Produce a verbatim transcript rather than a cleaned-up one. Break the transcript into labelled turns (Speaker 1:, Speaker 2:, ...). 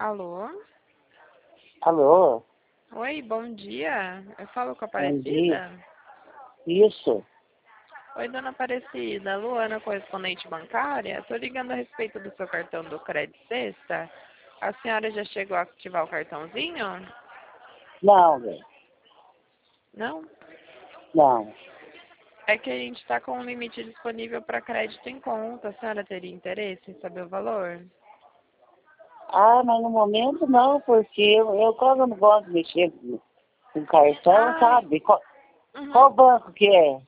Speaker 1: Alô?
Speaker 2: Alô?
Speaker 1: Oi, bom dia. Eu falo com a
Speaker 2: Bom dia.
Speaker 1: Aparecida?
Speaker 2: Isso.
Speaker 1: Oi, dona Aparecida. Luana, correspondente bancária. Estou ligando a respeito do seu cartão do Crédito Sexta. A senhora já chegou a ativar o cartãozinho?
Speaker 2: Não, velho.
Speaker 1: Não?
Speaker 2: Não.
Speaker 1: É que a gente está com um limite disponível para crédito em conta. A senhora teria interesse em saber o valor?
Speaker 2: Ah, mas no momento não, porque eu, eu quase não gosto de mexer com com cartão,
Speaker 1: Ah,
Speaker 2: sabe? Qual,
Speaker 1: uhum.
Speaker 2: qual banco que é?